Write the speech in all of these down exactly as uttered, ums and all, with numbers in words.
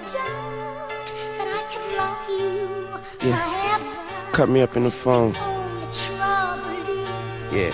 Yeah, cut me up in the phones. Yeah.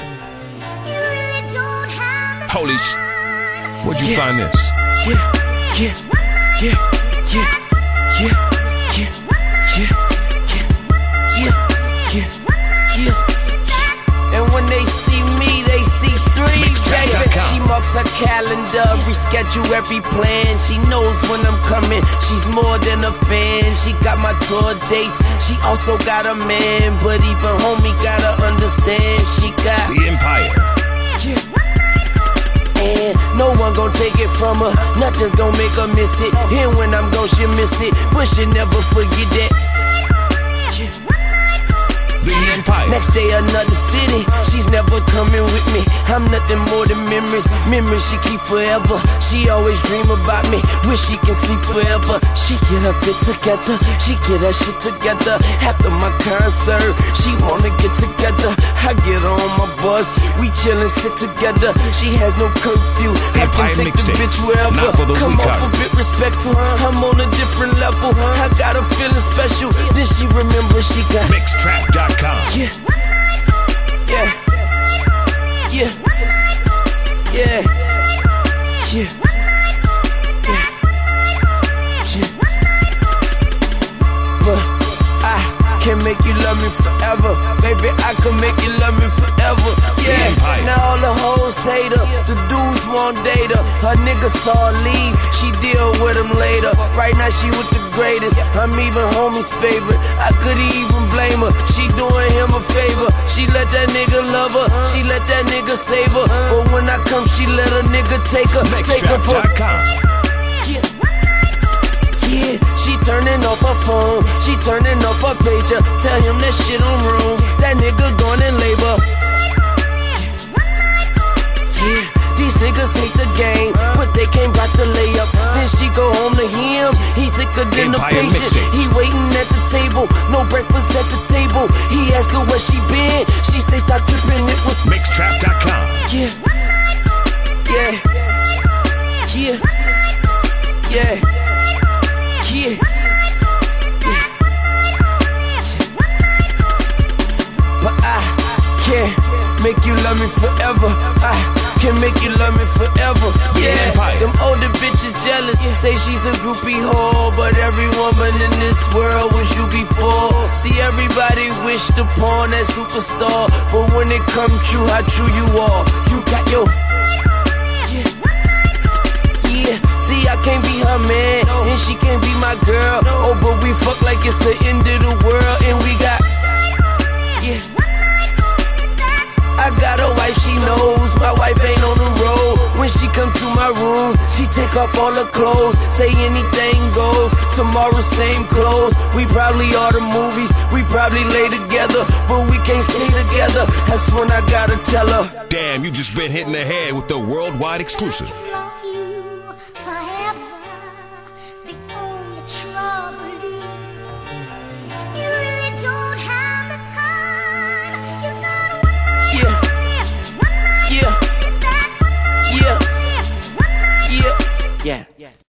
Holy sh... Where'd you Yeah. find this? Yeah, yeah, yeah, yeah, yeah, yeah, yeah, yeah, yeah, yeah, yeah. And when they see me, they see three, baby. She marks her calendar, reschedule every plan. She knows when I'm coming, she's more than a fan. She got my tour dates, she also got a man. But even homie gotta understand, she got The Empire. yeah. And no one gon' take it from her, nothing's gon' make her miss it. And when I'm gone, she'll miss it, but she'll never forget that. Yeah. The Empire. Next day another city, she's never coming with me. I'm nothing more than memories, memories she keep forever. She always dream about me, wish she can sleep forever. She get her fit together, she get her shit together. After my concert, she wanna get together. I get her on my bus, we chillin', sit together. She has no curfew, I can Empire take the mixtape, bitch wherever. not for the Come weak off a hearted. bit respectful, I'm on a different level. I got her feeling special, then she remember she got Mixtrap dot com. yeah, yeah, yeah, yeah, yeah, yeah, yeah. But I can make you love me forever, baby. I can make you love me forever. Yeah. Now all the hoes hate her, the dudes won't date her. Her nigga saw her leave, she deal with him later. Right now she with the greatest, I'm even homie's favorite. I could even blame her, she doing him a favor. She let that nigga love her, she let that nigga save her. But when I come, she let a nigga take her, take her Mixtrap for. dot com. Yeah. Yeah, she turning off her phone, she turning off her pager. Tell him that shit on wrong, that nigga gone in labor. Yeah, these niggas hate the game, but they can't block the layup. Then she go home to him, he's sicker than the Empire patient. mixtape. He waiting at the table, no breakfast at the table. He ask her where she been, she say stop tripping, it was Mixtrap dot com. yeah, yeah, yeah, yeah, yeah, yeah. But I can't make you love me forever. I can make you love me forever. Yeah, Empire. them older bitches jealous, say she's a groupie whore. But every woman in this world wish you before. See, everybody wish to pawn that superstar, but when it comes true, how true you are. You got your yeah. Yeah, see, I can't be her man, and she can't be my girl. Oh, but we fuck like it's the end of the world, and we got yeah. I got a wife, she knows my wife ain't on the road. When she come to my room, she take off all her clothes, say anything goes. Tomorrow same clothes, we probably order movies, we probably lay together, but we can't stay together. That's when I gotta tell her. Damn, you just been hitting the head with the worldwide exclusive.